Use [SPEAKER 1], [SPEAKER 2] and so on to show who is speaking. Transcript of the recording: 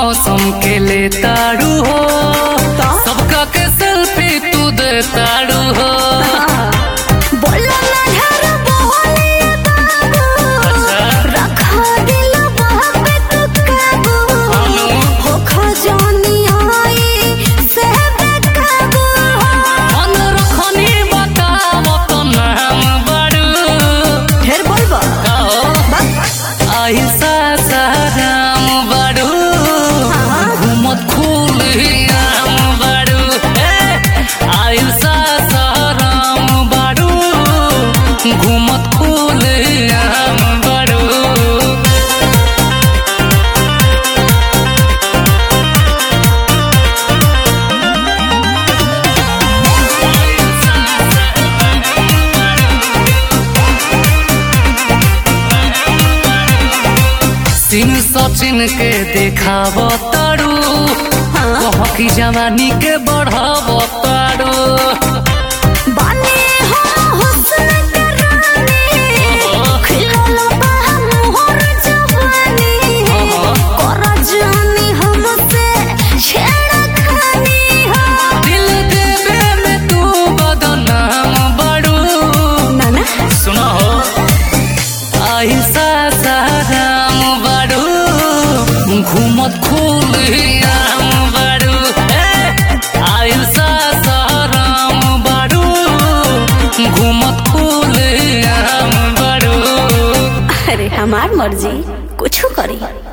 [SPEAKER 1] मौसम के ले ताड़ू हो, सबका के सेल्फी तू दे ताड़ू हो। घूमत फूल बड़ू सिन सचिन के देखाव तारू, कह की जवानी के बढ़ाव तारू। घूमत खूल बारू आयल सासाराम बारू, घूमत खूल बारू।
[SPEAKER 2] अरे हमार मर्जी कुछ करी।